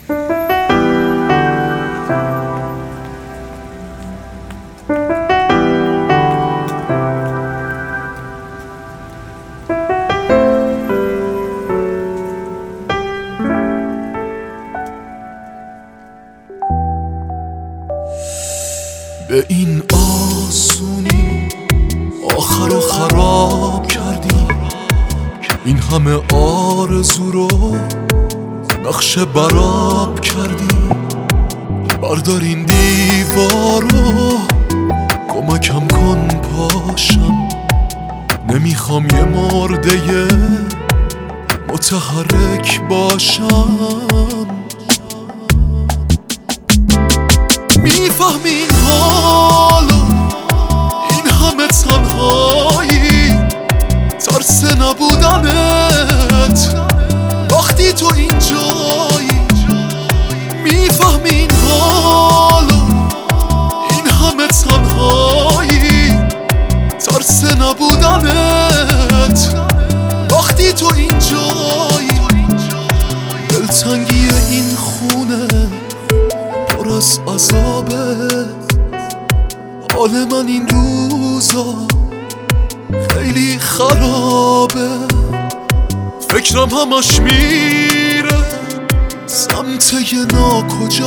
به این آسونی آخر رو خراب کردی، این همه آرزو رو نقشه براب کردی. بردار این دیوار رو کمکم کن پاشم، نمیخوام یه مرده متحرک باشم. میفهمی این حالو، این همه تنهایی، ترس نبودنت وقتی تو اینجایی. میفهمی این حالو، این همه تنهایی، ترس نبودنت وقتی تو اینجایی. دلتنگی این خونه پر از عذابه، حال من این روزا خیلی خرابه. فکرم همش میره سمت یه ناکجا،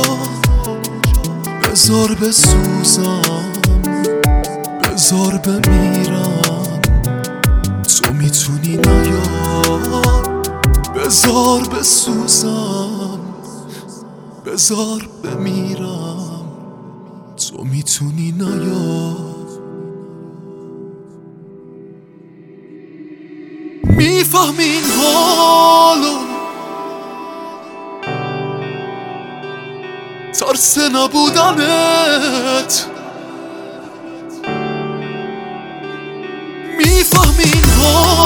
بذار بسوزم بذار بمیرم، تو میتونی نیار. بذار بسوزم بذار بمیرم، تو میتونی نیار. میفهمی این حالو، ترس نبودنت. میفهمی این حالو،